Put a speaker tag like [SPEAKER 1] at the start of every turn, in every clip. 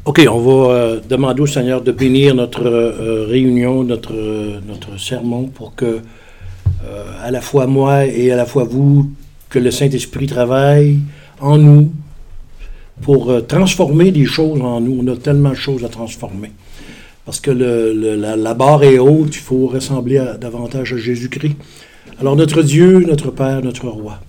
[SPEAKER 1] OK, on va demander au Seigneur de bénir notre réunion, notre sermon, pour que, à la fois moi et à la fois vous, que le Saint-Esprit travaille en nous pour transformer des choses en nous. On a tellement de choses à transformer. Parce que la barre est haute, il faut ressembler davantage à Jésus-Christ. Alors notre Dieu, notre Père, notre Roi,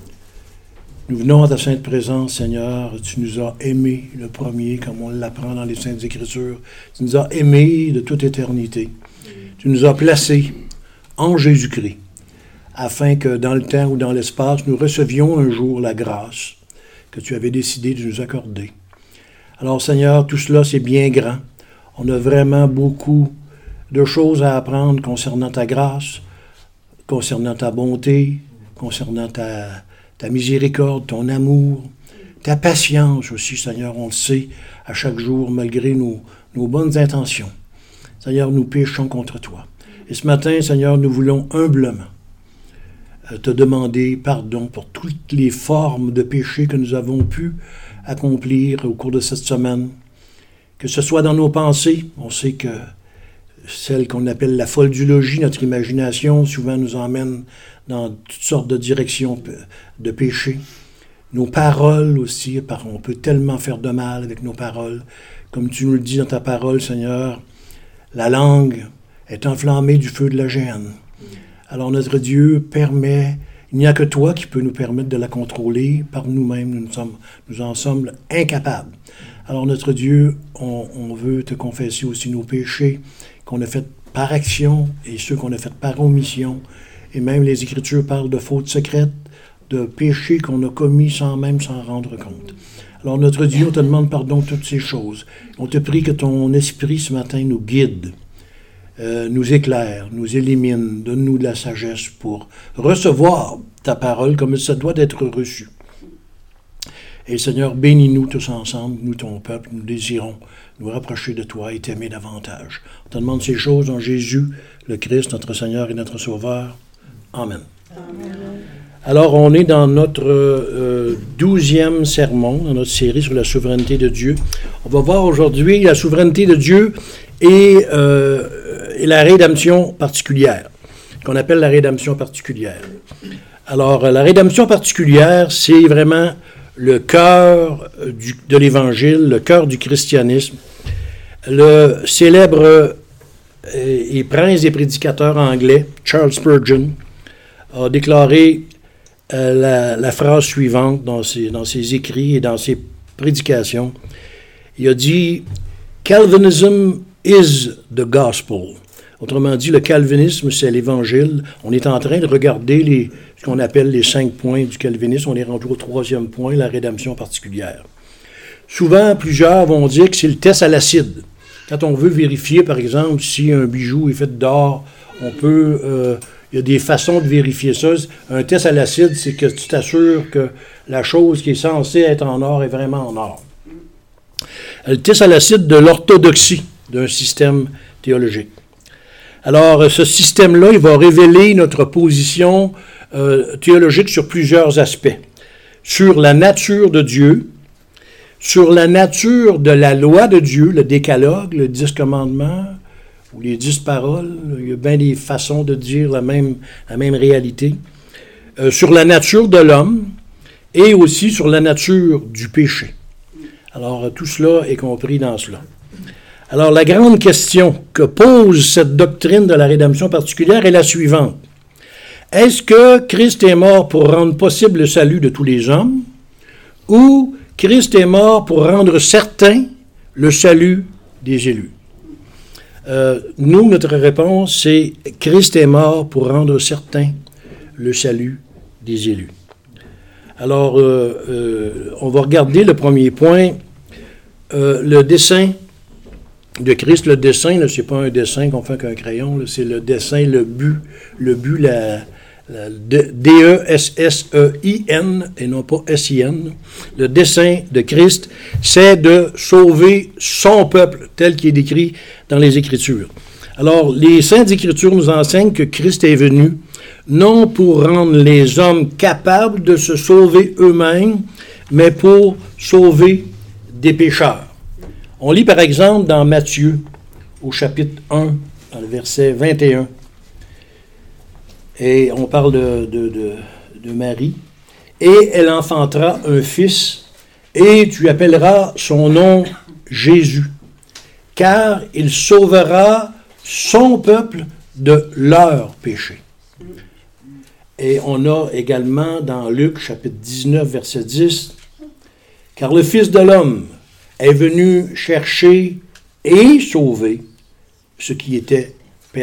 [SPEAKER 1] nous venons à ta sainte présence, Seigneur. Tu nous as aimés, le premier, comme on l'apprend dans les Saintes Écritures. Tu nous as aimés de toute éternité. Tu nous as placés en Jésus-Christ, afin que dans le temps ou dans l'espace, nous recevions un jour la grâce que tu avais décidé de nous accorder. Alors, Seigneur, tout cela, c'est bien grand. On a vraiment beaucoup de choses à apprendre concernant ta grâce, concernant ta bonté, concernant ta miséricorde, ton amour, ta patience aussi, Seigneur, on le sait, à chaque jour, malgré nos bonnes intentions. Seigneur, nous péchons contre toi. Et ce matin, Seigneur, nous voulons humblement te demander pardon pour toutes les formes de péché que nous avons pu accomplir au cours de cette semaine. Que ce soit dans nos pensées, on sait que celle qu'on appelle la foldulogie, notre imagination, souvent nous emmène dans toutes sortes de directions de péché. Nos paroles aussi, on peut tellement faire de mal avec nos paroles. Comme tu nous le dis dans ta parole, Seigneur, la langue est enflammée du feu de la géhenne. Alors notre Dieu permet, il n'y a que toi qui peux nous permettre de la contrôler. Par nous-mêmes, nous en sommes incapables. Alors notre Dieu, on veut te confesser aussi nos péchés qu'on a fait par action et ceux qu'on a fait par omission. Et même les Écritures parlent de fautes secrètes, de péchés qu'on a commis sans même s'en rendre compte. Alors notre Dieu, on te demande pardon de toutes ces choses. On te prie que ton esprit ce matin nous guide, nous éclaire, nous élimine, donne-nous de la sagesse pour recevoir ta parole comme ça doit être reçu. Et Seigneur, bénis-nous tous ensemble, nous ton peuple, nous désirons nous rapprocher de toi et t'aimer davantage. On te demande ces choses en Jésus, le Christ, notre Seigneur et notre Sauveur. Amen. Amen. Alors, on est dans notre 12e sermon, dans notre série sur la souveraineté de Dieu. On va voir aujourd'hui la souveraineté de Dieu et la rédemption particulière, qu'on appelle la rédemption particulière. Alors, la rédemption particulière, c'est vraiment le cœur de l'Évangile, le cœur du christianisme. Le célèbre et prince des prédicateurs anglais, Charles Spurgeon, a déclaré la phrase suivante dans ses écrits et dans ses prédications. Il a dit « Calvinism is the gospel ». Autrement dit, le calvinisme, c'est l'Évangile. On est en train de regarder ce qu'on appelle les 5 points du calvinisme. On est rendu au 3e point, la rédemption particulière. Souvent, plusieurs vont dire que c'est le test à l'acide. Quand on veut vérifier, par exemple, si un bijou est fait d'or, on peut... il y a des façons de vérifier ça. Un test à l'acide, c'est que tu t'assures que la chose qui est censée être en or est vraiment en or. Le test à l'acide de l'orthodoxie d'un système théologique. Alors, ce système-là, il va révéler notre position théologique sur plusieurs aspects. Sur la nature de Dieu, sur la nature de la loi de Dieu, le décalogue, le 10 commandements, ou les 10 paroles, il y a bien des façons de dire la même réalité. Sur la nature de l'homme, et aussi sur la nature du péché. Alors, tout cela est compris dans cela. Alors, la grande question que pose cette doctrine de la rédemption particulière est la suivante. Est-ce que Christ est mort pour rendre possible le salut de tous les hommes, ou Christ est mort pour rendre certain le salut des élus? Nous, notre réponse, c'est Christ est mort pour rendre certain le salut des élus. Alors, on va regarder le premier point, le dessein de Christ. Le dessein, ce n'est pas un dessin qu'on fait avec un crayon, là, c'est le dessein, le but, la D-E-S-S-E-I-N et non pas S-I-N. Le dessein de Christ, c'est de sauver son peuple, tel qu'il est décrit dans les Écritures. Alors, les Saintes Écritures nous enseignent que Christ est venu non pour rendre les hommes capables de se sauver eux-mêmes, mais pour sauver des pécheurs. On lit par exemple dans Matthieu, au chapitre 1, dans le verset 21. Et on parle de Marie. Et elle enfantera un fils, et tu appelleras son nom Jésus, car il sauvera son peuple de leurs péchés. Et on a également dans Luc, chapitre 19, verset 10, « Car le Fils de l'homme est venu chercher et sauver ce qui était perdu. »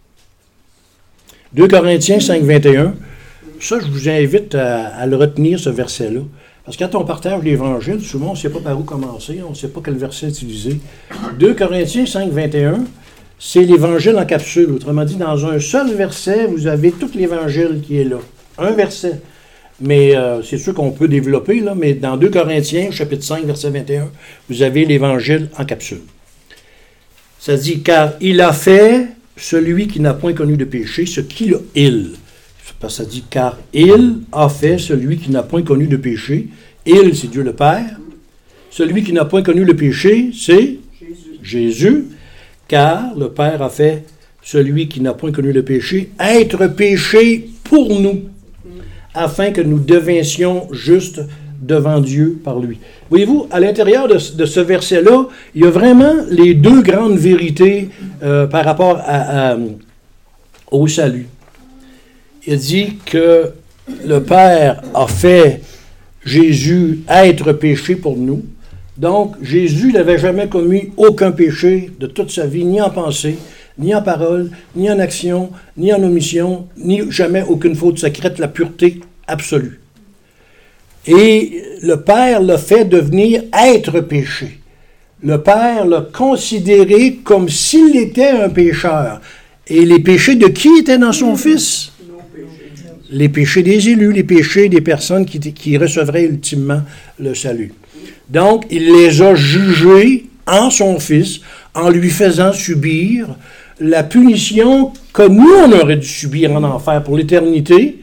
[SPEAKER 1] 2 Corinthiens 5, 21, ça, je vous invite à le retenir, ce verset-là. Parce que quand on partage l'Évangile, souvent, on ne sait pas par où commencer, on ne sait pas quel verset utiliser. 2 Corinthiens 5, 21, c'est l'Évangile en capsule. Autrement dit, dans un seul verset, vous avez tout l'Évangile qui est là. Un verset. Mais c'est sûr qu'on peut développer, là, mais dans 2 Corinthiens, chapitre 5, verset 21, vous avez l'Évangile en capsule. Ça dit, « Car il a fait, celui qui n'a point connu de péché, ce qu'il a, il. » Parce que ça dit, « Car il a fait, celui qui n'a point connu de péché. » Il, c'est Dieu le Père. Celui qui n'a point connu le péché, c'est Jésus. Car le Père a fait, celui qui n'a point connu le péché, être péché pour nous, afin que nous devinssions justes devant Dieu par lui. Voyez-vous, à l'intérieur de ce verset-là, il y a vraiment les deux grandes vérités par rapport au salut. Il dit que le Père a fait Jésus être péché pour nous. Donc, Jésus n'avait jamais commis aucun péché de toute sa vie, ni en pensée, ni en parole, ni en action, ni en omission, ni jamais aucune faute secrète, la pureté absolue. Et le Père l'a fait devenir être péché. Le Père l'a considéré comme s'il était un pécheur. Et les péchés de qui étaient dans son Fils? Les péchés des élus, les péchés des personnes qui recevraient ultimement le salut. Donc, il les a jugés en son Fils, en lui faisant subir la punition que nous, on aurait dû subir en enfer pour l'éternité.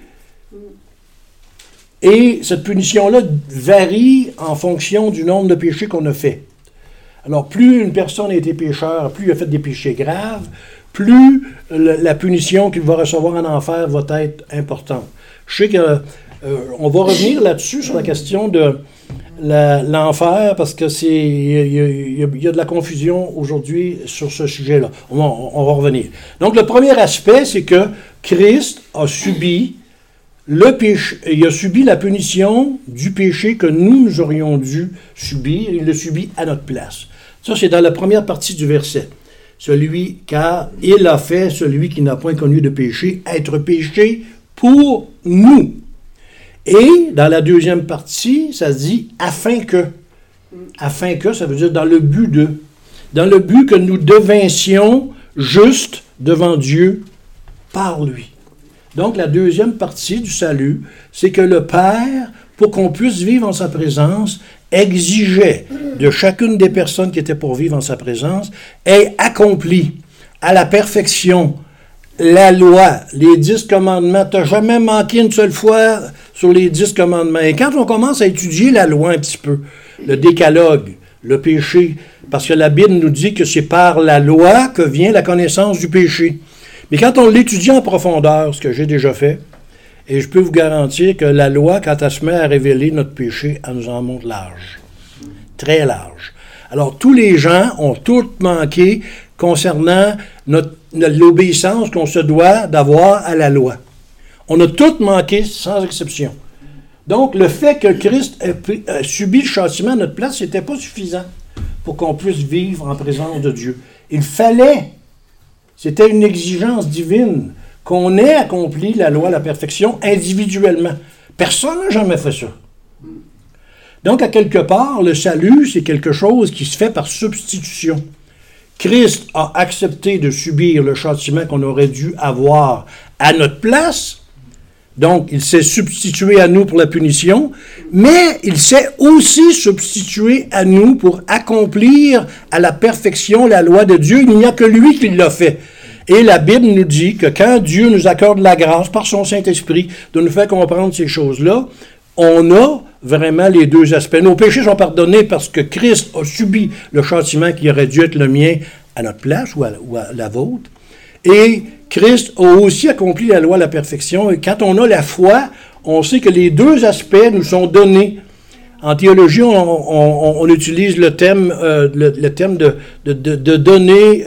[SPEAKER 1] Et cette punition-là varie en fonction du nombre de péchés qu'on a fait. Alors, plus une personne a été pécheur, plus il a fait des péchés graves, plus la punition qu'il va recevoir en enfer va être importante. Je sais qu'on va revenir là-dessus, sur la question de l'enfer, parce que il y a de la confusion aujourd'hui sur ce sujet-là. On va revenir. Donc, le premier aspect, c'est que Christ a subi le péché, il a subi la punition du péché que nous aurions dû subir. Il l'a subi à notre place. Ça, c'est dans la première partie du verset. Car il a fait, celui qui n'a point connu de péché, être péché pour nous. Et dans la deuxième partie, ça se dit « afin que ». Afin que, ça veut dire dans le but de. Dans le but que nous devinssions justes devant Dieu par lui. Donc, la deuxième partie du salut, c'est que le Père, pour qu'on puisse vivre en sa présence, exigeait de chacune des personnes qui étaient pour vivre en sa présence, ait accompli à la perfection la loi, les 10 commandements. Tu n'as jamais manqué une seule fois sur les 10 commandements. Et quand on commence à étudier la loi un petit peu, le décalogue, le péché, parce que la Bible nous dit que c'est par la loi que vient la connaissance du péché. Mais quand on l'étudie en profondeur, ce que j'ai déjà fait, et je peux vous garantir que la loi, quand elle se met à révéler notre péché, elle nous en montre large. Très large. Alors, tous les gens ont tout manqué concernant l'obéissance qu'on se doit d'avoir à la loi. On a tout manqué, sans exception. Donc, le fait que Christ ait subi le châtiment à notre place, ce n'était pas suffisant pour qu'on puisse vivre en présence de Dieu. Il fallait, c'était une exigence divine, qu'on ait accompli la loi à la perfection individuellement. Personne n'a jamais fait ça. Donc, à quelque part, le salut, c'est quelque chose qui se fait par substitution. Christ a accepté de subir le châtiment qu'on aurait dû avoir à notre place. Donc, il s'est substitué à nous pour la punition, mais il s'est aussi substitué à nous pour accomplir à la perfection la loi de Dieu. Il n'y a que lui qui l'a fait. Et la Bible nous dit que quand Dieu nous accorde la grâce par son Saint-Esprit de nous faire comprendre ces choses-là, on a vraiment les deux aspects. Nos péchés sont pardonnés parce que Christ a subi le châtiment qui aurait dû être le mien à notre place ou à la vôtre. Et Christ a aussi accompli la loi à la perfection. Et quand on a la foi, on sait que les deux aspects nous sont donnés. En théologie, on utilise le terme de donner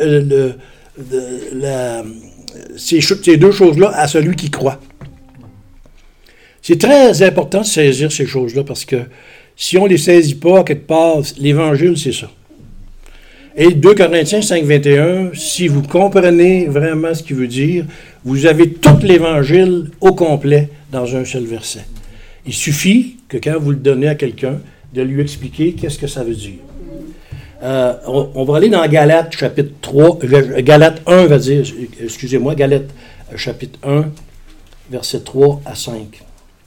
[SPEAKER 1] ces deux choses-là à celui qui croit. C'est très important de saisir ces choses-là parce que si on ne les saisit pas, quelque part, l'Évangile, c'est ça. Et 2 Corinthiens 5, 21, si vous comprenez vraiment ce qu'il veut dire, vous avez tout l'Évangile au complet dans un seul verset. Il suffit que quand vous le donnez à quelqu'un, de lui expliquer qu'est-ce que ça veut dire. On va aller dans Galates, chapitre 3, Galates 1, Galates, chapitre 1, versets 3 à 5.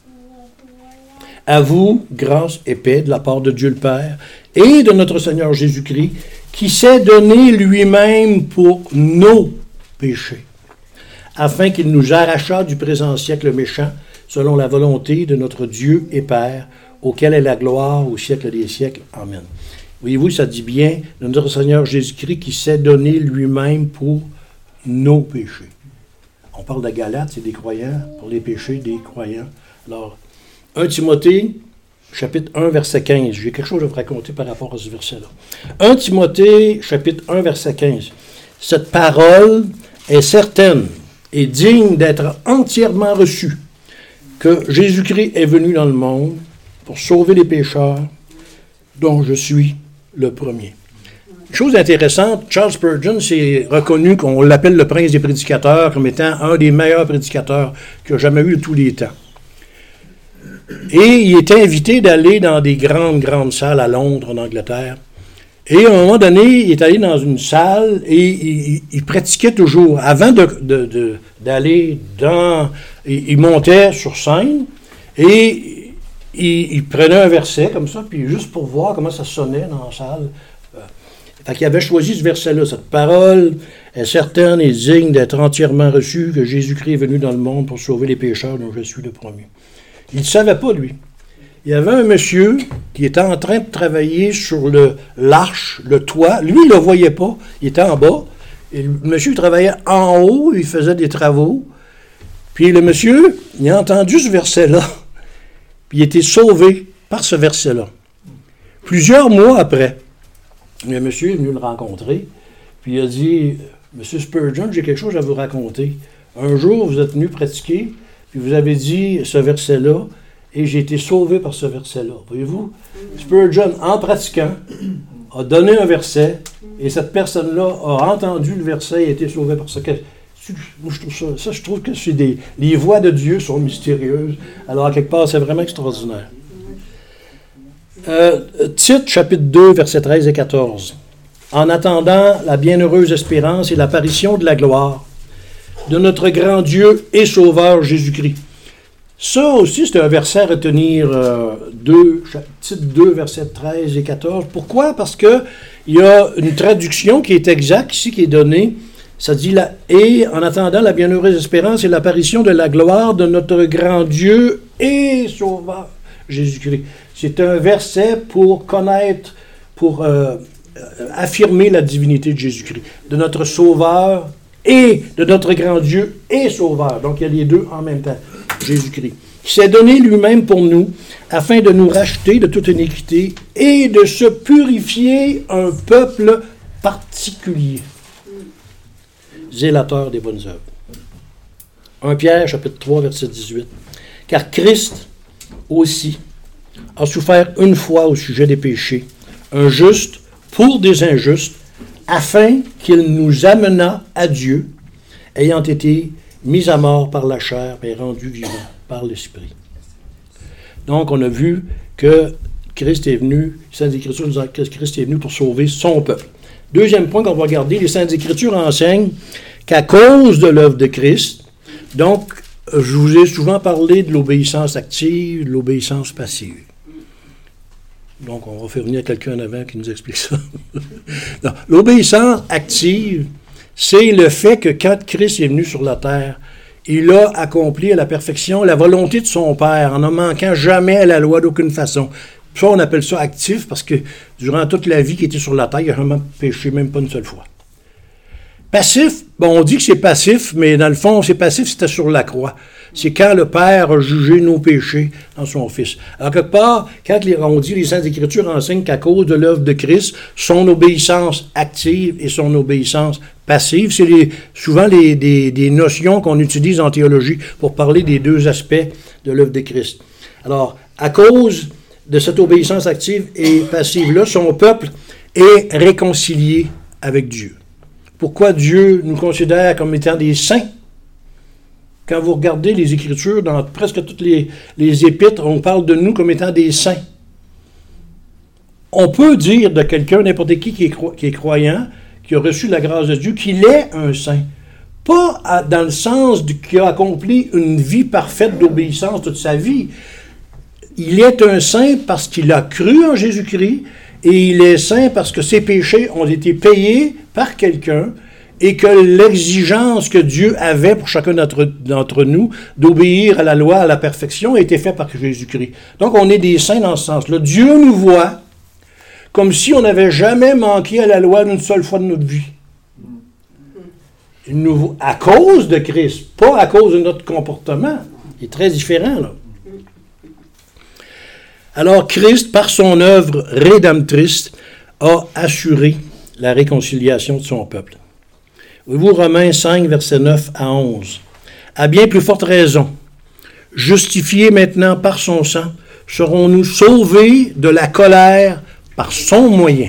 [SPEAKER 1] À vous, grâce et paix de la part de Dieu le Père et de notre Seigneur Jésus-Christ, qui s'est donné lui-même pour nos péchés, afin qu'il nous arrachât du présent siècle méchant, selon la volonté de notre Dieu et Père, auquel est la gloire au siècle des siècles. Amen. Voyez-vous, ça dit bien de notre Seigneur Jésus-Christ qui s'est donné lui-même pour nos péchés. On parle de Galates, c'est des croyants, pour les péchés des croyants. Alors, 1 Timothée, chapitre 1, verset 15. J'ai quelque chose à vous raconter par rapport à ce verset-là. 1 Timothée, chapitre 1, verset 15. Cette parole est certaine et digne d'être entièrement reçue, que Jésus-Christ est venu dans le monde pour sauver les pécheurs, dont je suis le premier. Chose intéressante, Charles Spurgeon s'est reconnu qu'on l'appelle le prince des prédicateurs comme étant un des meilleurs prédicateurs qu'il a jamais eu de tous les temps. Et il était invité d'aller dans des grandes salles à Londres, en Angleterre. Et à un moment donné, il est allé dans une salle et il pratiquait toujours. Avant d'aller dans... Il montait sur scène et il prenait un verset comme ça, puis juste pour voir comment ça sonnait dans la salle. Fait qu'il avait choisi ce verset-là. Cette parole est certaine et digne d'être entièrement reçue, que Jésus-Christ est venu dans le monde pour sauver les pécheurs, dont je suis le premier. Il ne savait pas, lui. Il y avait un monsieur qui était en train de travailler sur l'arche, le toit. Lui, il ne le voyait pas. Il était en bas. Et le monsieur travaillait en haut. Il faisait des travaux. Puis le monsieur, il a entendu ce verset-là. Puis il a été sauvé par ce verset-là. Plusieurs mois après, le monsieur est venu le rencontrer. Puis il a dit, « Monsieur Spurgeon, j'ai quelque chose à vous raconter. Un jour, vous êtes venu pratiquer. Puis vous avez dit ce verset-là, et j'ai été sauvé par ce verset-là. » Voyez-vous, Spurgeon, en pratiquant, a donné un verset, et cette personne-là a entendu le verset et a été sauvée par ce verset. Je trouve que les voies de Dieu sont mystérieuses. Alors, à quelque part, c'est vraiment extraordinaire. Tite, chapitre 2, versets 13 et 14. « En attendant la bienheureuse espérance et l'apparition de la gloire de notre grand Dieu et Sauveur Jésus-Christ. » Ça aussi, c'est un verset à retenir, Tite 2, versets 13 et 14. Pourquoi? Parce qu'il y a une traduction qui est exacte ici, qui est donnée. Ça dit là, « Et en attendant la bienheureuse espérance et l'apparition de la gloire de notre grand Dieu et Sauveur Jésus-Christ. » C'est un verset pour connaître, pour affirmer la divinité de Jésus-Christ, de notre Sauveur et de notre grand Dieu et Sauveur. Donc, il y a les deux en même temps. Jésus-Christ, qui s'est donné lui-même pour nous, afin de nous racheter de toute iniquité et de se purifier un peuple particulier, zélateur des bonnes œuvres. 1 Pierre, chapitre 3, verset 18. « Car Christ aussi a souffert une fois au sujet des péchés, un juste pour des injustes, afin qu'il nous amenât à Dieu, ayant été mis à mort par la chair, mais rendu vivant par l'Esprit. » Donc, on a vu que Christ est venu, les Saintes Écritures nous disent que Christ est venu pour sauver son peuple. Deuxième point qu'on va regarder, les Saintes Écritures enseignent qu'à cause de l'œuvre de Christ, donc, je vous ai souvent parlé de l'obéissance active, de l'obéissance passive. Donc, on va faire venir quelqu'un en avant qui nous explique ça. Non, l'obéissance active, c'est le fait que quand Christ est venu sur la terre, il a accompli à la perfection la volonté de son Père, en ne manquant jamais à la loi d'aucune façon. Ça, on appelle ça actif, parce que durant toute la vie qu'il était sur la terre, il n'a jamais péché, même pas une seule fois. Passif, bon, on dit que c'est passif, mais dans le fond, c'est passif, c'était sur la croix. C'est quand le Père a jugé nos péchés en son Fils. Alors, quelque part, quand on dit les Saintes Écritures enseignent qu'à cause de l'œuvre de Christ, son obéissance active et son obéissance passive, c'est souvent des notions qu'on utilise en théologie pour parler des deux aspects de l'œuvre de Christ. Alors, à cause de cette obéissance active et passive-là, son peuple est réconcilié avec Dieu. Pourquoi Dieu nous considère comme étant des saints? Quand vous regardez les Écritures, dans presque toutes les épîtres, on parle de nous comme étant des saints. On peut dire de quelqu'un, n'importe qui est croyant, qui a reçu la grâce de Dieu, qu'il est un saint. Pas dans le sens qu'il a accompli une vie parfaite d'obéissance toute sa vie. Il est un saint parce qu'il a cru en Jésus-Christ, et il est saint parce que ses péchés ont été payés par quelqu'un, et que l'exigence que Dieu avait pour chacun d'entre nous d'obéir à la loi, à la perfection, a été faite par Jésus-Christ. Donc, on est des saints dans ce sens-là. Dieu nous voit comme si on n'avait jamais manqué à la loi d'une seule fois de notre vie. Il nous voit à cause de Christ, pas à cause de notre comportement. Il est très différent, là. Alors, Christ, par son œuvre rédemptrice, a assuré la réconciliation de son peuple. Voyez-vous, Romains 5, versets 9 à 11. À bien plus forte raison, justifiés maintenant par son sang, serons-nous sauvés de la colère par son moyen.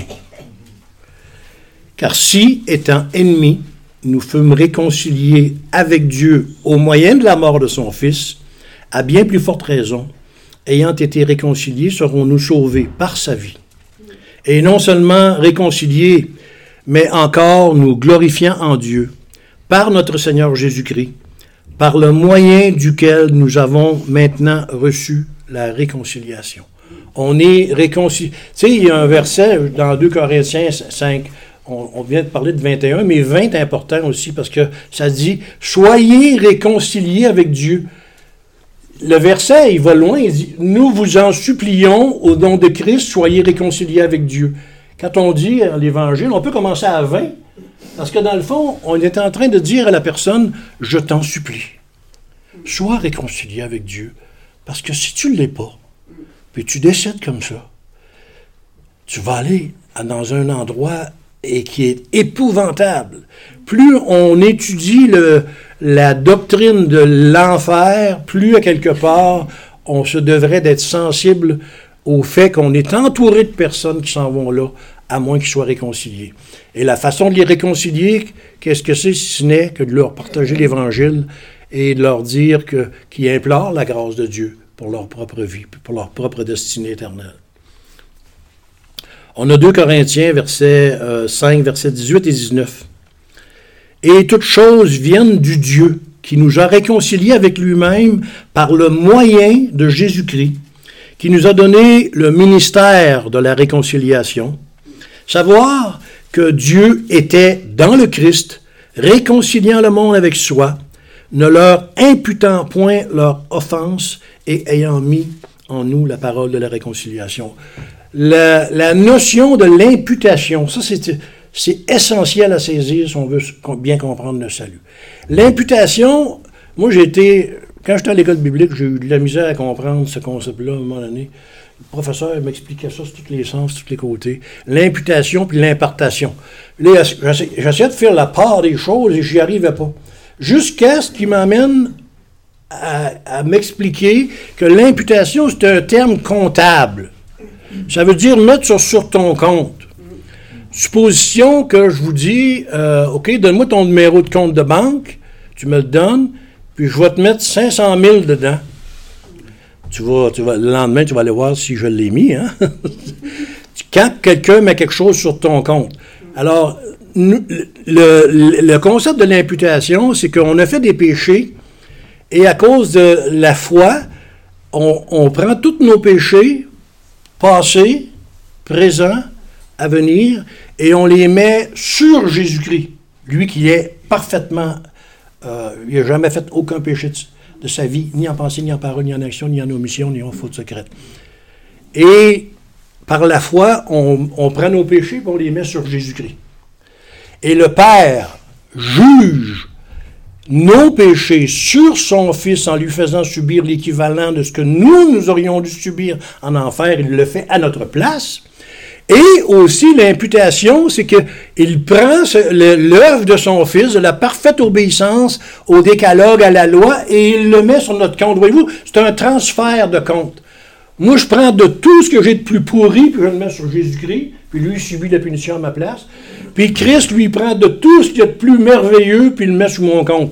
[SPEAKER 1] Car si, étant ennemis, nous fûmes réconciliés avec Dieu au moyen de la mort de son Fils, à bien plus forte raison, ayant été réconciliés, serons-nous sauvés par sa vie. Et non seulement réconciliés, mais encore nous glorifiant en Dieu, par notre Seigneur Jésus-Christ, par le moyen duquel nous avons maintenant reçu la réconciliation. On est réconcilié. Tu sais, il y a un verset dans 2 Corinthiens 5, on vient de parler de 21, mais 20 est important aussi parce que ça dit « Soyez réconciliés avec Dieu ». Le verset, il va loin, il dit « Nous vous en supplions, au nom de Christ, soyez réconciliés avec Dieu ». Quand on dit l'Évangile, on peut commencer à 20, parce que dans le fond, on est en train de dire à la personne « Je t'en supplie, sois réconcilié avec Dieu, parce que si tu ne l'es pas, puis tu décèdes comme ça, tu vas aller dans un endroit qui est épouvantable. Plus on étudie la doctrine de l'enfer, plus à quelque part, on se devrait d'être sensible au fait qu'on est entouré de personnes qui s'en vont là, à moins qu'ils soient réconciliés. Et la façon de les réconcilier, qu'est-ce que c'est si ce n'est que de leur partager l'Évangile et de leur dire qu'ils implorent la grâce de Dieu pour leur propre vie, pour leur propre destinée éternelle. On a 2 Corinthiens, 5, versets 18 et 19. « Et toutes choses viennent du Dieu, qui nous a réconciliés avec lui-même par le moyen de Jésus-Christ, qui nous a donné le ministère de la réconciliation, savoir que Dieu était dans le Christ, réconciliant le monde avec soi, ne leur imputant point leur offense et ayant mis en nous la parole de la réconciliation. » La notion de l'imputation, ça c'est essentiel à saisir si on veut bien comprendre le salut. L'imputation, moi quand j'étais à l'école biblique, j'ai eu de la misère à comprendre ce concept-là à un moment donné. Le professeur m'expliquait ça sur tous les sens, sur tous les côtés. L'imputation puis l'impartation. Là, j'essayais de faire la part des choses et j'y arrivais pas. Jusqu'à ce qu'il m'amène à m'expliquer que l'imputation, c'est un terme comptable. Ça veut dire mettre ça sur ton compte. Supposition que je vous dis, OK, donne-moi ton numéro de compte de banque, tu me le donnes, puis je vais te mettre 500 000 dedans. Le lendemain, tu vas aller voir si je l'ai mis. Hein? Quand quelqu'un met quelque chose sur ton compte. Alors, le concept de l'imputation, c'est qu'on a fait des péchés, et à cause de la foi, on prend tous nos péchés, passés, présents, à venir, et on les met sur Jésus-Christ, lui qui est parfaitement il n'a jamais fait aucun péché de sa vie, ni en pensée, ni en parole, ni en action, ni en omission, ni en faute secrète. Et par la foi, on prend nos péchés et on les met sur Jésus-Christ. Et le Père juge nos péchés sur son Fils en lui faisant subir l'équivalent de ce que nous aurions dû subir en enfer. Il le fait à notre place. Et aussi, l'imputation, c'est qu'il prend l'œuvre de son Fils, de la parfaite obéissance au décalogue, à la loi, et il le met sur notre compte. Voyez-vous, c'est un transfert de compte. Moi, je prends de tout ce que j'ai de plus pourri, puis je le mets sur Jésus-Christ, puis lui, il subit la punition à ma place. Puis Christ, lui, prend de tout ce qu'il y a de plus merveilleux, puis il le met sur mon compte.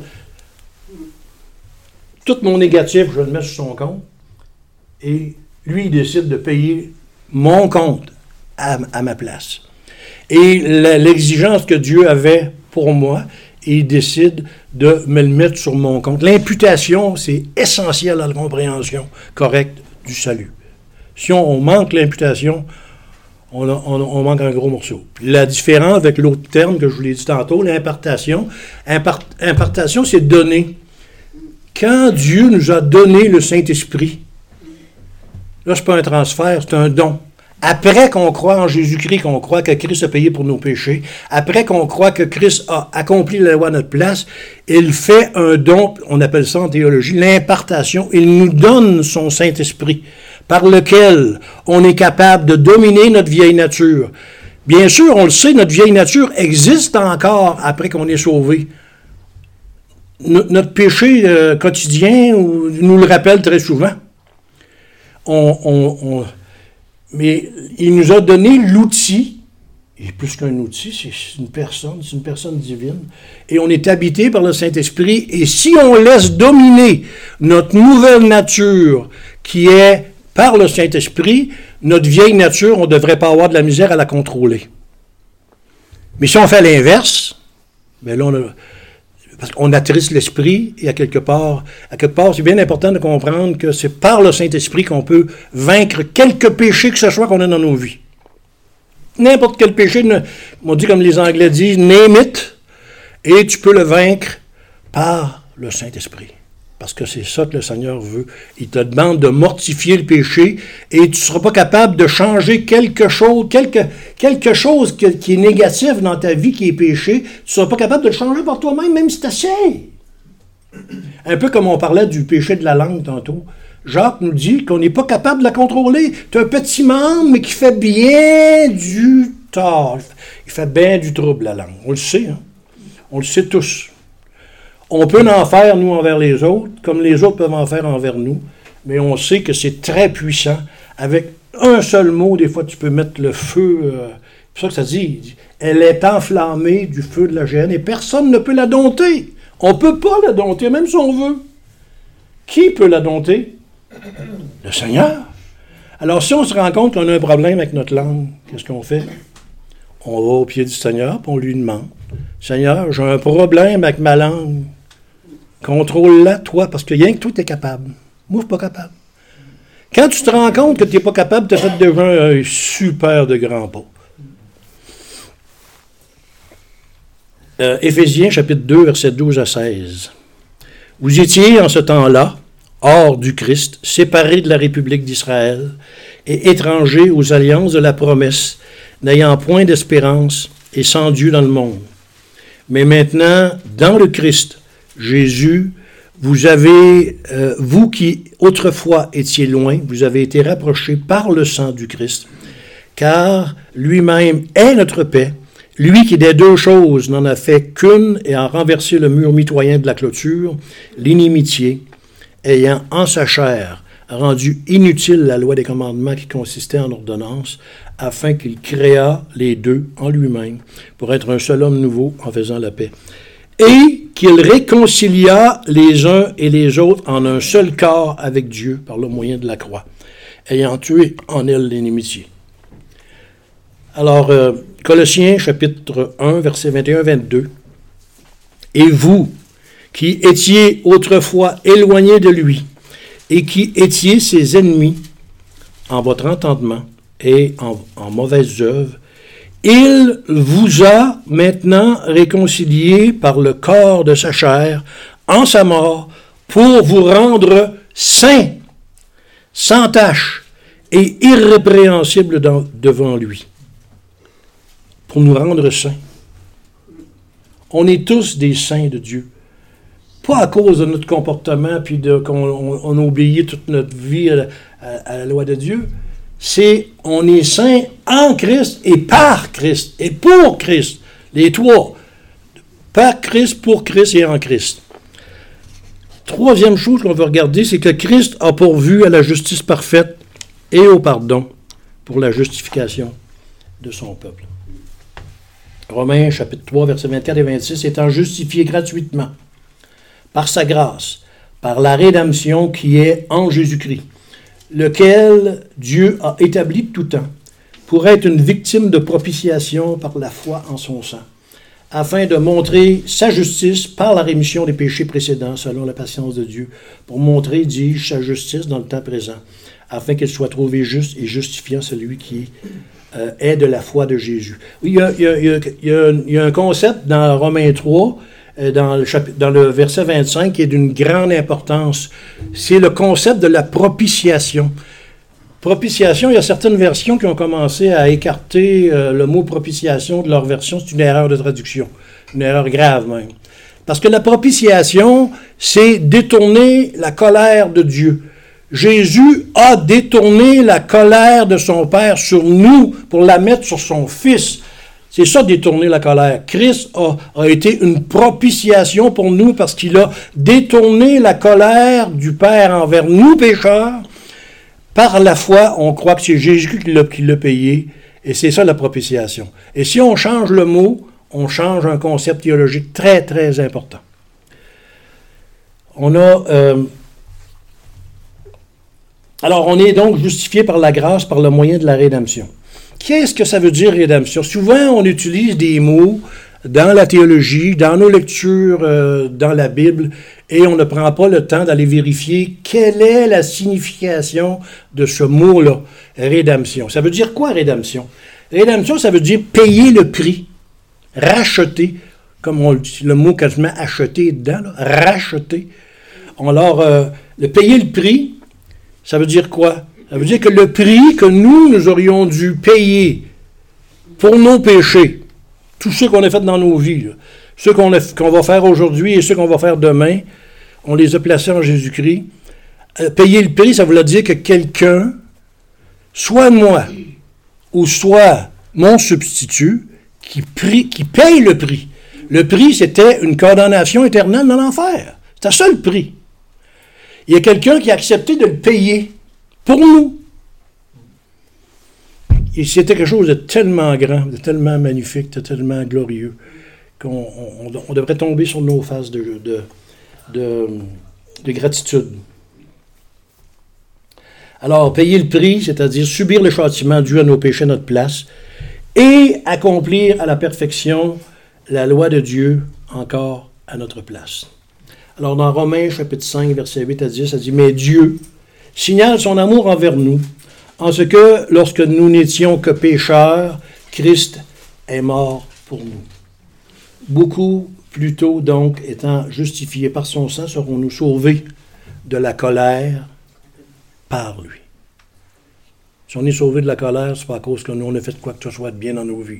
[SPEAKER 1] Tout mon négatif, je le mets sur son compte. Et lui, il décide de payer mon compte à ma place. Et l'exigence que Dieu avait pour moi, il décide de me le mettre sur mon compte. L'imputation, c'est essentiel à la compréhension correcte du salut. Si on manque l'imputation, on manque un gros morceau. Puis la différence avec l'autre terme que je vous l'ai dit tantôt, l'impartation, impartation, c'est donner. Quand Dieu nous a donné le Saint-Esprit, là, ce n'est pas un transfert, c'est un don. Après qu'on croit en Jésus-Christ, qu'on croit que Christ a payé pour nos péchés, après qu'on croit que Christ a accompli la loi à notre place, il fait un don, on appelle ça en théologie, l'impartation. Il nous donne son Saint-Esprit, par lequel on est capable de dominer notre vieille nature. Bien sûr, on le sait, notre vieille nature existe encore après qu'on est sauvé. Notre péché quotidien nous le rappelle très souvent. Mais il nous a donné l'outil, et plus qu'un outil, c'est une personne divine, et on est habité par le Saint-Esprit, et si on laisse dominer notre nouvelle nature, qui est par le Saint-Esprit, notre vieille nature, on ne devrait pas avoir de la misère à la contrôler. Mais si on fait l'inverse, bien là, parce qu'on attriste l'esprit, et à quelque part, c'est bien important de comprendre que c'est par le Saint-Esprit qu'on peut vaincre quelque péché que ce soit qu'on a dans nos vies. N'importe quel péché, on dit comme les Anglais disent, name it, et tu peux le vaincre par le Saint-Esprit. Parce que c'est ça que le Seigneur veut. Il te demande de mortifier le péché et tu ne seras pas capable de changer quelque chose qui est négatif dans ta vie, qui est péché. Tu ne seras pas capable de le changer par toi-même, même si tu essaies. Un peu comme on parlait du péché de la langue tantôt. Jacques nous dit qu'on n'est pas capable de la contrôler. Tu as un petit membre, mais qui fait bien du tort. Il fait bien du trouble, la langue. On le sait, hein? On le sait tous. On peut en faire, nous, envers les autres, comme les autres peuvent en faire envers nous, mais on sait que c'est très puissant. Avec un seul mot, des fois, tu peux mettre le feu. C'est ça que ça dit. Elle est enflammée du feu de la géhenne et personne ne peut la dompter. On ne peut pas la dompter, même si on veut. Qui peut la dompter? Le Seigneur. Alors, si on se rend compte qu'on a un problème avec notre langue, qu'est-ce qu'on fait? On va au pied du Seigneur et on lui demande, Seigneur, j'ai un problème avec ma langue. Contrôle-la, toi, parce que rien que toi, tu es capable. Moi, je ne suis pas capable. Quand tu te rends compte que tu n'es pas capable, tu as fait déjà un super de grand pas. Éphésiens, chapitre 2, versets 12 à 16. Vous étiez en ce temps-là, hors du Christ, séparés de la République d'Israël et étrangers aux alliances de la promesse, n'ayant point d'espérance et sans Dieu dans le monde. Mais maintenant, dans le Christ, Jésus, vous qui autrefois étiez loin, vous avez été rapprochés par le sang du Christ, car lui-même est notre paix, lui qui des deux choses n'en a fait qu'une et a renversé le mur mitoyen de la clôture, l'inimitié, ayant en sa chair rendu inutile la loi des commandements qui consistait en ordonnance, afin qu'il créât les deux en lui-même, pour être un seul homme nouveau en faisant la paix. Et qu'il réconcilia les uns et les autres en un seul corps avec Dieu par le moyen de la croix, ayant tué en elle l'inimitié. Alors, Colossiens chapitre 1, versets 21-22. Et vous, qui étiez autrefois éloignés de lui, et qui étiez ses ennemis en votre entendement et en mauvaises œuvres, il vous a maintenant réconciliés par le corps de sa chair en sa mort pour vous rendre saints, sans tache et irrépréhensibles devant lui. Pour nous rendre saints. On est tous des saints de Dieu. Pas à cause de notre comportement puis qu'on a oublié toute notre vie à la loi de Dieu. On est saints en Christ et par Christ et pour Christ. Les trois. Par Christ, pour Christ et en Christ. Troisième chose qu'on va regarder, c'est que Christ a pourvu à la justice parfaite et au pardon pour la justification de son peuple. Romains chapitre 3, versets 24 et 26, étant justifié gratuitement par sa grâce, par la rédemption qui est en Jésus-Christ, lequel Dieu a établi de tout temps, pour être une victime de propitiation par la foi en son sang, afin de montrer sa justice par la rémission des péchés précédents, selon la patience de Dieu, pour montrer, dis-je, sa justice dans le temps présent, afin qu'il soit trouvé juste et justifiant celui qui est de la foi de Jésus. Oui, il y a un concept dans Romains 3, dans le verset 25, qui est d'une grande importance. C'est le concept de la propitiation. Propitiation, il y a certaines versions qui ont commencé à écarter le mot propitiation de leur version. C'est une erreur de traduction, une erreur grave même. Parce que la propitiation, c'est détourner la colère de Dieu. Jésus a détourné la colère de son Père sur nous pour la mettre sur son Fils. C'est ça, détourner la colère. Christ a été une propitiation pour nous parce qu'il a détourné la colère du Père envers nous, pécheurs. Par la foi, on croit que c'est Jésus qui l'a payé, et c'est ça la propitiation. Et si on change le mot, on change un concept théologique très, très important. Alors, on est donc justifié par la grâce, par le moyen de la rédemption. Qu'est-ce que ça veut dire, rédemption? Souvent, on utilise des mots dans la théologie, dans nos lectures, dans la Bible, et on ne prend pas le temps d'aller vérifier quelle est la signification de ce mot-là, rédemption. Ça veut dire quoi, rédemption? Rédemption, ça veut dire payer le prix, racheter, comme on le dit, le mot quasiment acheter dedans, là, racheter. Alors, le payer le prix, ça veut dire quoi? Ça veut dire que le prix que nous aurions dû payer pour nos péchés, tout ce qu'on a fait dans nos vies, là, ceux qu'on va faire aujourd'hui et ceux qu'on va faire demain, on les a placés en Jésus-Christ. Payer le prix, ça voulait dire que quelqu'un, soit moi, ou soit mon substitut, qui paye le prix. Le prix, c'était une condamnation éternelle dans l'enfer. C'était ça le prix. Il y a quelqu'un qui a accepté de le payer pour nous. Et c'était quelque chose de tellement grand, de tellement magnifique, de tellement glorieux, qu'on devrait tomber sur nos faces de gratitude. Alors, payer le prix, c'est-à-dire subir le châtiment dû à nos péchés à notre place, et accomplir à la perfection la loi de Dieu encore à notre place. Alors, dans Romains, chapitre 5, versets 8 à 10, ça dit « Mais Dieu signale son amour envers nous, en ce que, lorsque nous n'étions que pécheurs, Christ est mort pour nous. Beaucoup plus tôt, donc, étant justifiés par son sang, serons-nous sauvés de la colère par lui. » Si on est sauvé de la colère, c'est pas à cause que nous on a fait quoi que ce soit de bien dans nos vies.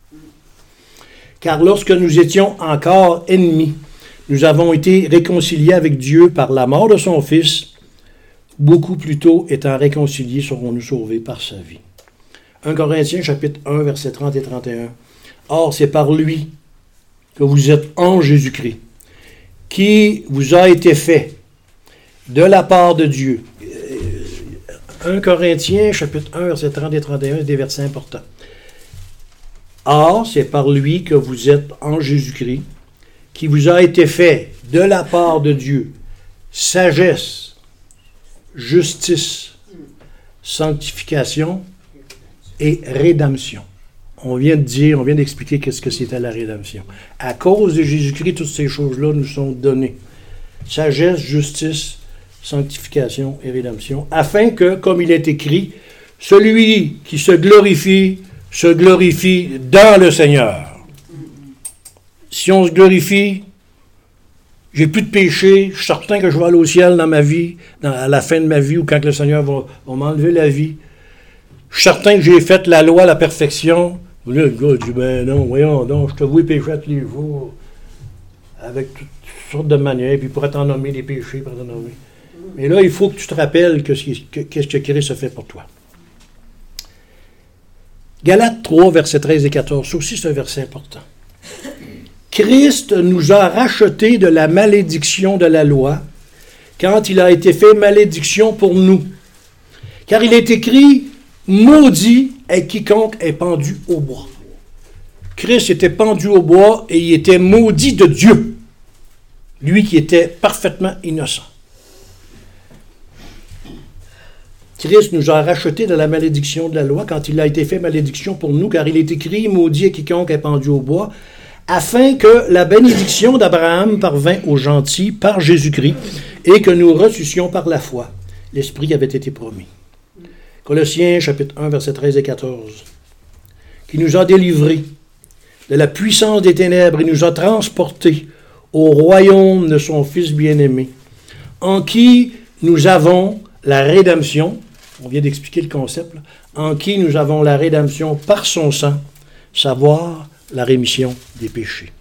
[SPEAKER 1] Car lorsque nous étions encore ennemis, nous avons été réconciliés avec Dieu par la mort de son Fils. Beaucoup plus tôt, étant réconciliés, serons-nous sauvés par sa vie. 1 Corinthiens, chapitre 1, versets 30 et 31. Or, c'est par lui que vous êtes en Jésus-Christ, qui vous a été fait de la part de Dieu. 1 Corinthiens, chapitre 1, versets 30 et 31, c'est des versets importants. Or, c'est par lui que vous êtes en Jésus-Christ, qui vous a été fait de la part de Dieu, sagesse, justice, sanctification et rédemption. On vient d'expliquer qu'est-ce que c'était la rédemption. À cause de Jésus-Christ, toutes ces choses-là nous sont données. Sagesse, justice, sanctification et rédemption, afin que, comme il est écrit, celui qui se glorifie se glorifie dans le Seigneur. Si on se glorifie, j'ai plus de péché, je suis certain que je vais aller au ciel dans ma vie, à la fin de ma vie, ou quand le Seigneur va m'enlever la vie. Je suis certain que j'ai fait la loi à la perfection. Là, le gars dit, ben non, voyons donc, je te vois pécher tous les jours, avec toutes sortes de manières, puis il pourrait t'en nommer des péchés, pour t'en nommer. Mais là, il faut que tu te rappelles qu'est-ce que Christ a fait pour toi. Galates 3, versets 13 et 14, ça aussi c'est un verset important. Christ nous a rachetés de la malédiction de la loi, quand il a été fait malédiction pour nous. Car il est écrit, maudit est quiconque est pendu au bois. Christ était pendu au bois et il était maudit de Dieu, lui qui était parfaitement innocent. Christ nous a rachetés de la malédiction de la loi quand il a été fait malédiction pour nous, car il est écrit, maudit est quiconque est pendu au bois, afin que la bénédiction d'Abraham parvint aux gentils par Jésus-Christ et que nous reçussions par la foi l'Esprit qui avait été promis. Colossiens chapitre 1, versets 13 et 14, qui nous a délivrés de la puissance des ténèbres et nous a transportés au royaume de son Fils bien-aimé, en qui nous avons la rédemption, on vient d'expliquer le concept, là, en qui nous avons la rédemption par son sang, savoir la rémission des péchés.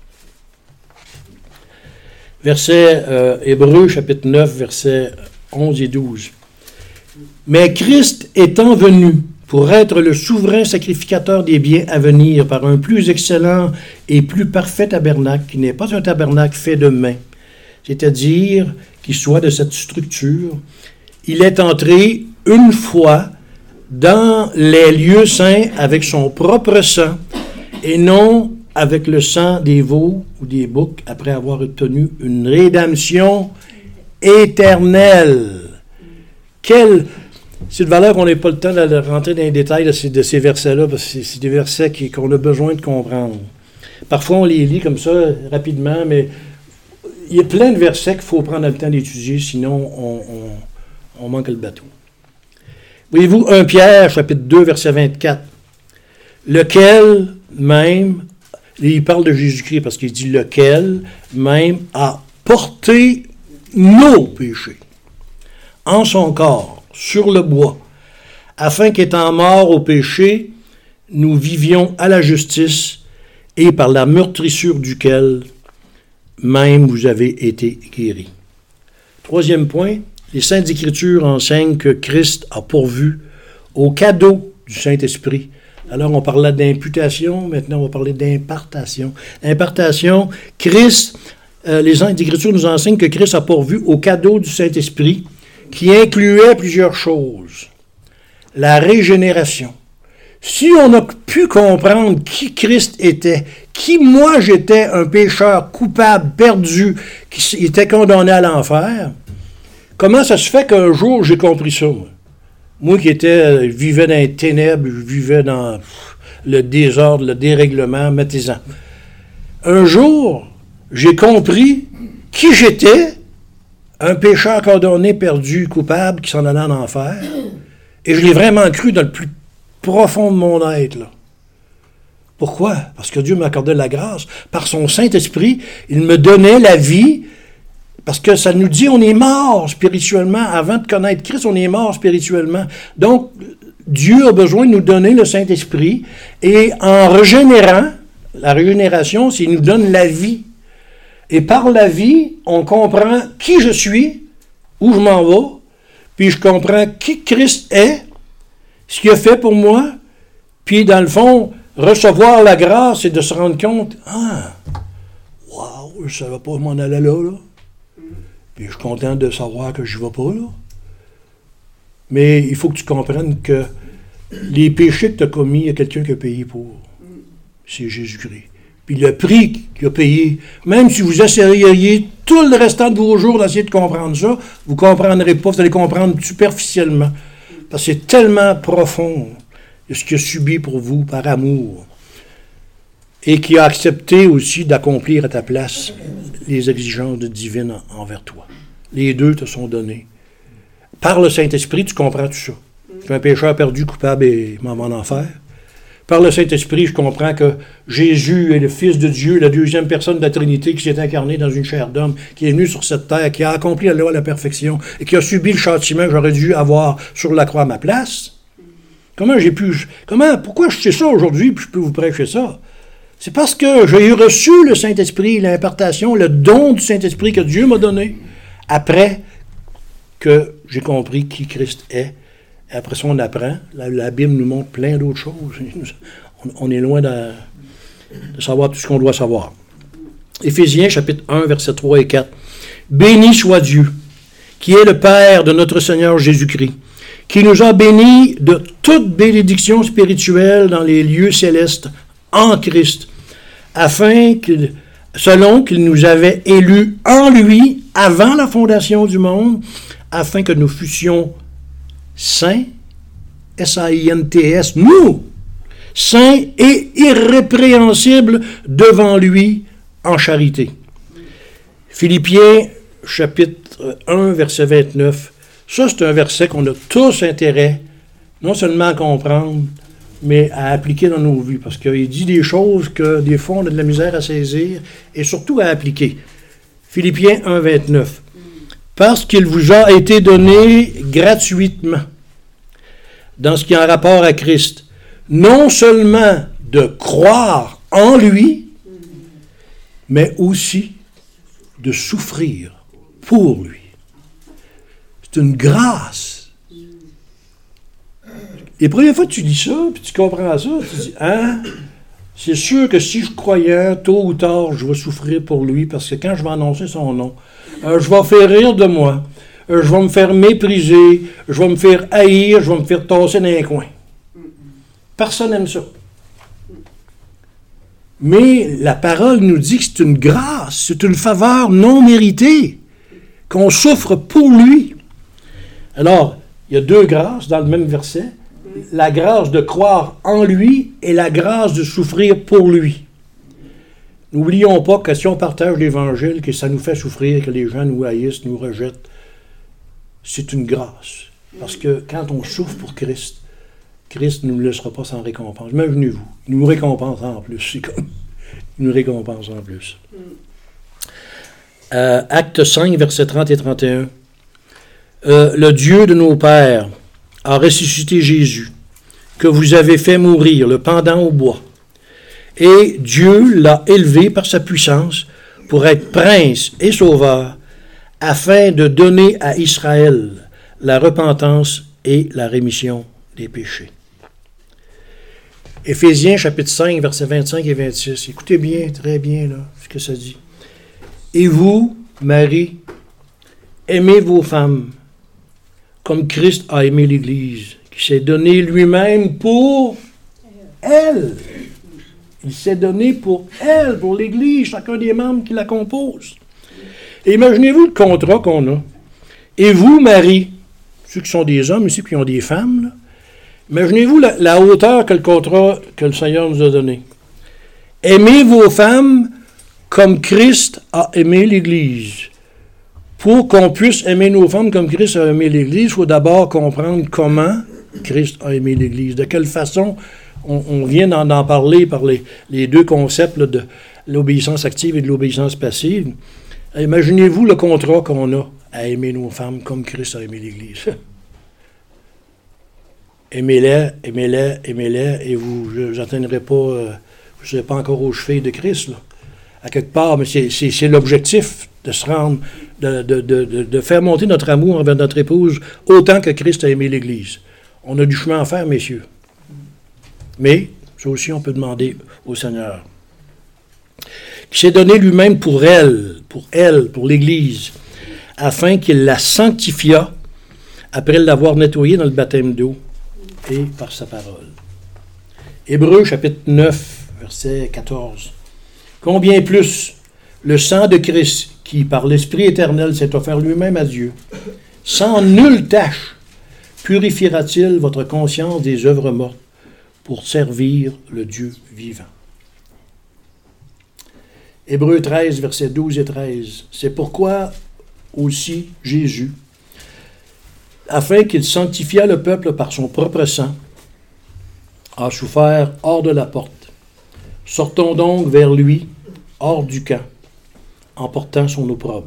[SPEAKER 1] Verset Hébreux, chapitre 9, versets 11 et 12. Mais Christ étant venu pour être le souverain sacrificateur des biens à venir par un plus excellent et plus parfait tabernacle, qui n'est pas un tabernacle fait de main, c'est-à-dire qui soit de cette structure, il est entré une fois dans les lieux saints avec son propre sang et non avec le sang des veaux ou des boucs après avoir obtenu une rédemption éternelle. Quelle... C'est de valeur qu'on n'ait pas le temps de rentrer dans les détails de ces versets-là, parce que c'est des versets qu'on a besoin de comprendre. Parfois, on les lit comme ça, rapidement, mais il y a plein de versets qu'il faut prendre le temps d'étudier, sinon on manque le bateau. Voyez-vous, 1 Pierre, chapitre 2, verset 24, lequel même, et il parle de Jésus-Christ parce qu'il dit lequel même a porté nos péchés en son corps, sur le bois, afin qu'étant morts au péché, nous vivions à la justice, et par la meurtrissure duquel même vous avez été guéris. Troisième point, les Saintes Écritures enseignent que Christ a pourvu au cadeau du Saint-Esprit. Alors, on parlait d'imputation, maintenant on va parler d'impartation. Impartation, Christ, les Saintes Écritures nous enseignent que Christ a pourvu au cadeau du Saint-Esprit, qui incluait plusieurs choses. La régénération. Si on a pu comprendre qui Christ était, qui moi j'étais, un pécheur coupable, perdu, qui était condamné à l'enfer, comment ça se fait qu'un jour j'ai compris ça, moi? Moi qui vivais dans les ténèbres, je vivais dans le désordre, le dérèglement, mettez-en. Un jour, j'ai compris qui j'étais, un pécheur condamné, perdu, coupable, qui s'en allait en enfer. Et je l'ai vraiment cru dans le plus profond de mon être, là. Pourquoi? Parce que Dieu m'accordait la grâce. Par son Saint-Esprit, il me donnait la vie. Parce que ça nous dit, on est mort spirituellement. Avant de connaître Christ, on est mort spirituellement. Donc, Dieu a besoin de nous donner le Saint-Esprit. Et en régénérant, la régénération, c'est qu'il nous donne la vie. Et par la vie, on comprend qui je suis, où je m'en vais, puis je comprends qui Christ est, ce qu'il a fait pour moi, puis dans le fond, recevoir la grâce et de se rendre compte, je ne savais pas m'en aller là. Puis je suis content de savoir que je ne vais pas là. Mais il faut que tu comprennes que les péchés que tu as commis, il y a quelqu'un qui a payé pour. C'est Jésus-Christ. Puis le prix qu'il a payé, même si vous essayeriez tout le restant de vos jours d'essayer de comprendre ça, vous ne comprendrez pas, vous allez comprendre superficiellement. Parce que c'est tellement profond ce qu'il a subi pour vous par amour. Et qui a accepté aussi d'accomplir à ta place les exigences divines envers toi. Les deux te sont donnés. Par le Saint-Esprit, tu comprends tout ça. Tu es un pécheur perdu, coupable et m'en va en enfer. Par le Saint-Esprit, je comprends que Jésus est le Fils de Dieu, la deuxième personne de la Trinité qui s'est incarné dans une chair d'homme, qui est venu sur cette terre, qui a accompli la loi à la perfection et qui a subi le châtiment que j'aurais dû avoir sur la croix à ma place. Pourquoi je sais ça aujourd'hui puis je peux vous prêcher ça? C'est parce que j'ai reçu le Saint-Esprit, l'impartation, le don du Saint-Esprit que Dieu m'a donné après que j'ai compris qui Christ est. Et après ça, on apprend. La Bible nous montre plein d'autres choses. On est loin de savoir tout ce qu'on doit savoir. Éphésiens, chapitre 1, versets 3 et 4. « Béni soit Dieu, qui est le Père de notre Seigneur Jésus-Christ, qui nous a bénis de toute bénédiction spirituelle dans les lieux célestes en Christ, selon qu'il nous avait élus en lui avant la fondation du monde, afin que nous fussions saints, S-A-I-N-T-S, nous, saints et irrépréhensibles devant lui en charité. » Philippiens, chapitre 1, verset 29. Ça, c'est un verset qu'on a tous intérêt, non seulement à comprendre, mais à appliquer dans nos vies. Parce qu'il dit des choses que des fois, on a de la misère à saisir et surtout à appliquer. Philippiens 1, 29. Parce qu'il vous a été donné gratuitement, dans ce qui est en rapport à Christ, non seulement de croire en lui, mais aussi de souffrir pour lui. C'est une grâce. Les premières fois que tu lis ça, puis tu comprends ça, tu dis, c'est sûr que si je croyais, tôt ou tard, je vais souffrir pour lui, parce que quand je vais annoncer son nom, je vais faire rire de moi, je vais me faire mépriser, je vais me faire haïr, je vais me faire tasser dans un coin. Personne n'aime ça. Mais la parole nous dit que c'est une grâce, c'est une faveur non méritée, qu'on souffre pour lui. Alors, il y a deux grâces dans le même verset. La grâce de croire en lui et la grâce de souffrir pour lui. N'oublions pas que si on partage l'Évangile, que ça nous fait souffrir, que les gens nous haïssent, nous rejettent, c'est une grâce. Parce que quand on souffre pour Christ, Christ ne nous laissera pas sans récompense. Imaginez-vous, il nous récompense en plus. C'est comme, il nous récompense en plus. Acte 5, versets 30 et 31. Le Dieu de nos pères a ressuscité Jésus, que vous avez fait mourir, le pendant au bois. Et Dieu l'a élevé par sa puissance pour être prince et sauveur, afin de donner à Israël la repentance et la rémission des péchés. Éphésiens, chapitre 5, versets 25 et 26. Écoutez bien, très bien, là, ce que ça dit. « Et vous, Marie, aimez vos femmes, comme Christ a aimé l'Église, qui s'est donné lui-même pour elle. » Il s'est donné pour elle, pour l'Église, chacun des membres qui la composent. Et imaginez-vous le contrat qu'on a. Et vous, Marie, ceux qui sont des hommes ici, qui ont des femmes, là, imaginez-vous la hauteur que le contrat que le Seigneur nous a donné. Aimez vos femmes comme Christ a aimé l'Église. Pour qu'on puisse aimer nos femmes comme Christ a aimé l'Église, il faut d'abord comprendre comment Christ a aimé l'Église. De quelle façon on vient d'en parler par les deux concepts là, de l'obéissance active et de l'obéissance passive. Imaginez-vous le contrat qu'on a à aimer nos femmes comme Christ a aimé l'Église. Aimez-les, aimez-les, aimez-les, et vous n'atteindrez pas, vous ne serez pas encore aux chevilles de Christ, là. À quelque part, mais c'est l'objectif de se rendre, de faire monter notre amour envers notre épouse autant que Christ a aimé l'Église. On a du chemin à faire, messieurs. Mais, ça aussi, on peut demander au Seigneur. Qui s'est donné lui-même pour elle, pour l'Église, afin qu'il la sanctifiât après l'avoir nettoyée dans le baptême d'eau et par sa parole. Hébreux, chapitre 9, verset 14. Combien plus le sang de Christ, qui par l'Esprit éternel s'est offert lui-même à Dieu, sans nulle tache, purifiera-t-il votre conscience des œuvres mortes pour servir le Dieu vivant. Hébreux 13, versets 12 et 13. C'est pourquoi aussi Jésus, afin qu'il sanctifiât le peuple par son propre sang, a souffert hors de la porte. Sortons donc vers lui, hors du camp, en portant son opprobre.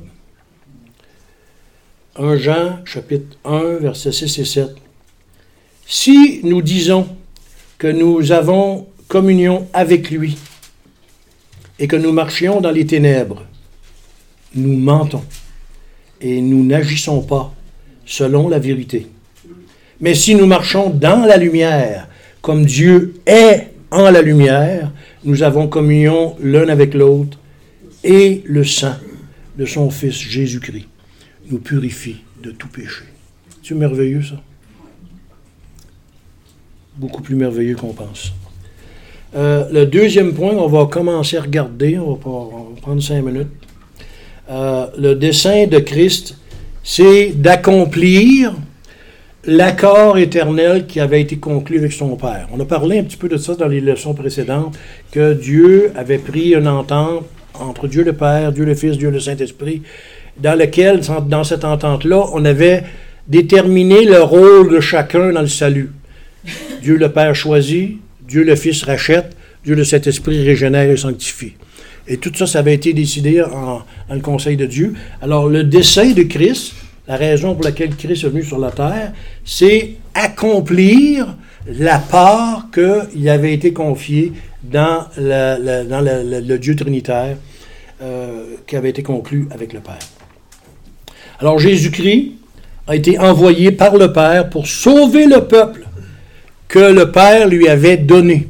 [SPEAKER 1] 1 Jean, chapitre 1, versets 6 et 7. Si nous disons que nous avons communion avec lui et que nous marchions dans les ténèbres, nous mentons et nous n'agissons pas selon la vérité. Mais si nous marchons dans la lumière, comme Dieu est en la lumière, nous avons communion l'un avec l'autre et le sang de son Fils Jésus-Christ nous purifie de tout péché. C'est merveilleux, ça? Beaucoup plus merveilleux qu'on pense. Le deuxième point, on va commencer à regarder, on va prendre 5 minutes. Le dessein de Christ, c'est d'accomplir l'accord éternel qui avait été conclu avec son Père. On a parlé un petit peu de ça dans les leçons précédentes, que Dieu avait pris une entente entre Dieu le Père, Dieu le Fils, Dieu le Saint-Esprit, dans lequel, dans cette entente-là, on avait déterminé le rôle de chacun dans le salut. Dieu le Père choisit, Dieu le Fils rachète, Dieu le Saint-Esprit régénère et sanctifie. Et tout ça, ça avait été décidé dans le conseil de Dieu. Alors, le dessein de Christ, la raison pour laquelle Christ est venu sur la terre, c'est accomplir la part qu'il avait été confiée dans le Dieu trinitaire qui avait été conclu avec le Père. Alors, Jésus-Christ a été envoyé par le Père pour sauver le peuple que le Père lui avait donné.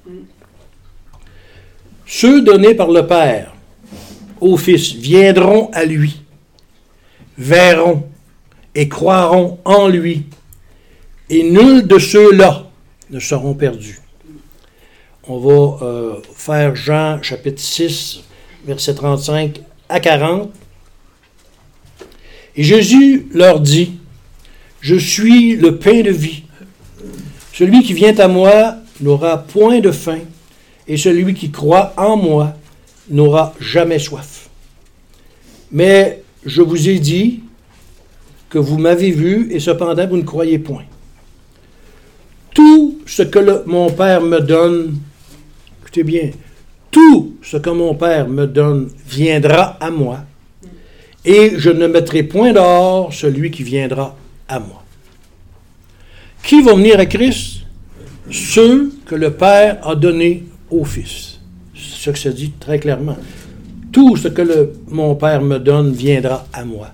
[SPEAKER 1] Ceux donnés par le Père au Fils viendront à lui, verront et croiront en lui, et nul de ceux-là ne seront perdus. On va faire Jean chapitre 6, versets 35 à 40. Et Jésus leur dit, « Je suis le pain de vie. Celui qui vient à moi n'aura point de faim, et celui qui croit en moi n'aura jamais soif. Mais je vous ai dit que vous m'avez vu, et cependant vous ne croyez point. Tout ce que mon Père me donne, écoutez bien, tout ce que mon Père me donne viendra à moi, et je ne mettrai point dehors celui qui viendra à moi. » Qui va venir à Christ? Ceux que le Père a donnés au Fils. C'est ce que ça dit très clairement. Tout ce que mon Père me donne viendra à moi.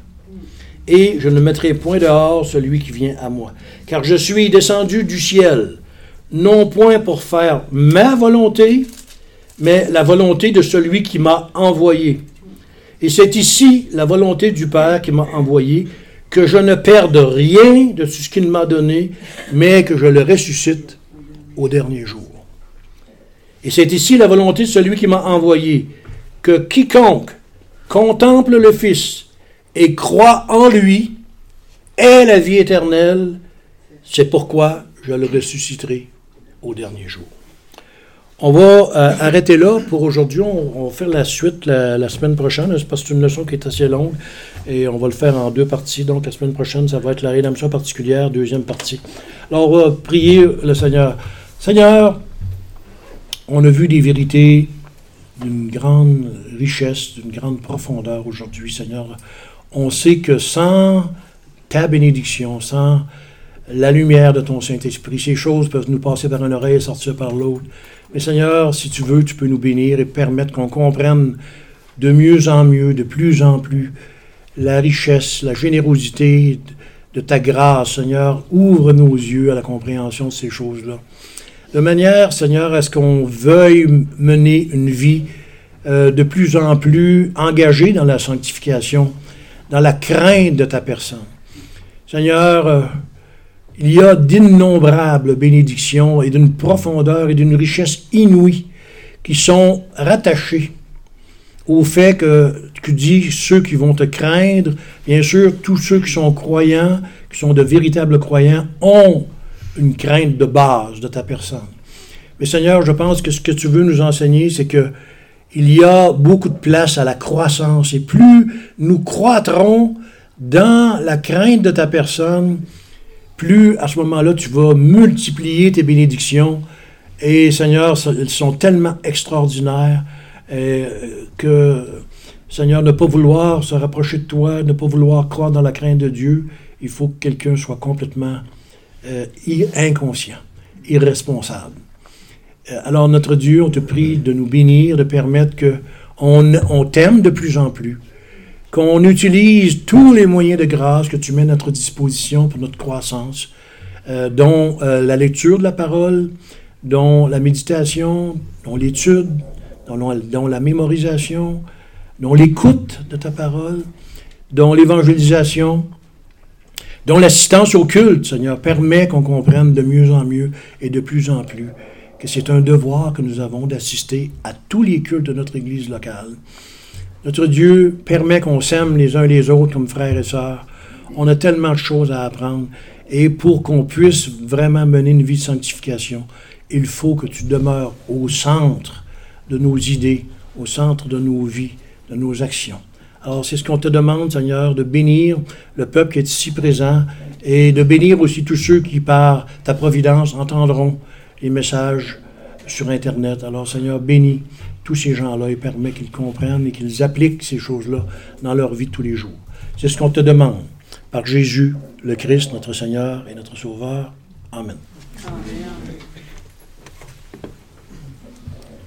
[SPEAKER 1] Et je ne mettrai point dehors celui qui vient à moi. Car je suis descendu du ciel, non point pour faire ma volonté, mais la volonté de celui qui m'a envoyé. Et c'est ici la volonté du Père qui m'a envoyé, que je ne perde rien de ce qu'il m'a donné, mais que je le ressuscite au dernier jour. Et c'est ici la volonté de celui qui m'a envoyé, que quiconque contemple le Fils et croit en lui ait la vie éternelle. C'est pourquoi je le ressusciterai au dernier jour. On va arrêter là pour aujourd'hui. On va faire la suite la semaine prochaine, parce que c'est une leçon qui est assez longue et on va le faire en 2 parties. Donc la semaine prochaine, ça va être la rédemption particulière, 2e partie. Alors on va prier le Seigneur. Seigneur, on a vu des vérités d'une grande richesse, d'une grande profondeur aujourd'hui, Seigneur. On sait que sans ta bénédiction, sans la lumière de ton Saint-Esprit, ces choses peuvent nous passer par une oreille et sortir par l'autre. Mais Seigneur, si tu veux, tu peux nous bénir et permettre qu'on comprenne de mieux en mieux, de plus en plus, la richesse, la générosité de ta grâce, Seigneur. Ouvre nos yeux à la compréhension de ces choses-là. De manière, Seigneur, à ce qu'on veuille mener une vie de plus en plus engagée dans la sanctification, dans la crainte de ta personne. Seigneur, il y a d'innombrables bénédictions et d'une profondeur et d'une richesse inouïe qui sont rattachées au fait que tu dis ceux qui vont te craindre. Bien sûr, tous ceux qui sont croyants, qui sont de véritables croyants, ont une crainte de base de ta personne. Mais Seigneur, je pense que ce que tu veux nous enseigner, c'est que il y a beaucoup de place à la croissance. Et plus nous croîtrons dans la crainte de ta personne, plus à ce moment-là, tu vas multiplier tes bénédictions Et Seigneur, ils sont tellement extraordinaires que, Seigneur, ne pas vouloir se rapprocher de toi, ne pas vouloir croire dans la crainte de Dieu, il faut que quelqu'un soit complètement inconscient, irresponsable. Alors, notre Dieu, on te prie de nous bénir, de permettre qu'on t'aime de plus en plus, qu'on utilise tous les moyens de grâce que tu mets à notre disposition pour notre croissance, dont la lecture de la parole, dont la méditation, dont l'étude, dont la mémorisation, dont l'écoute de ta parole, dont l'évangélisation, dont l'assistance au culte, Seigneur, permet qu'on comprenne de mieux en mieux et de plus en plus que c'est un devoir que nous avons d'assister à tous les cultes de notre Église locale. Notre Dieu permet qu'on s'aime les uns les autres comme frères et sœurs. On a tellement de choses à apprendre. Et pour qu'on puisse vraiment mener une vie de sanctification, il faut que tu demeures au centre de nos idées, au centre de nos vies, de nos actions. Alors, c'est ce qu'on te demande, Seigneur, de bénir le peuple qui est ici présent et de bénir aussi tous ceux qui, par ta providence, entendront les messages sur Internet. Alors, Seigneur, bénis tous ces gens-là et permets qu'ils comprennent et qu'ils appliquent ces choses-là dans leur vie de tous les jours. C'est ce qu'on te demande. Par Jésus, le Christ, notre Seigneur et notre Sauveur. Amen. Amen.